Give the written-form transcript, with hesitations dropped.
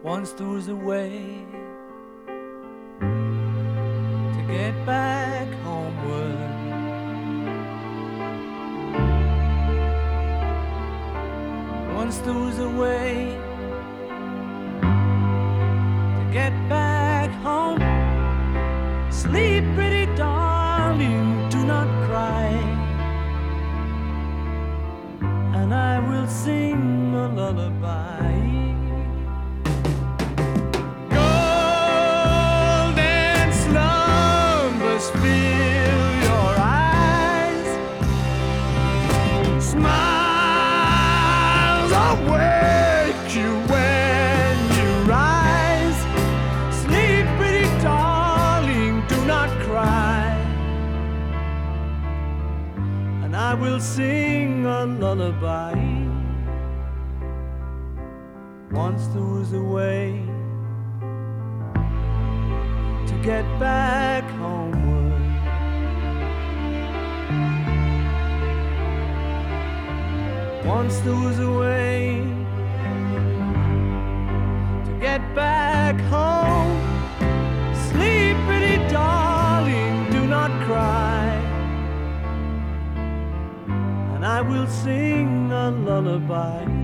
Once there was a way to get back homeward. Once there was a way to get back home. Sleep, pretty darling, do not cry, and I will sing a lullaby. Golden slumbers fill your eyes, smiles awake you when you rise. Sleep, pretty darling, do not cry, and I will sing a lullaby. Once there was a way to get back homeward. Once there was a way to get back home. Sleep, pretty darling, do not cry, and I will sing a lullaby.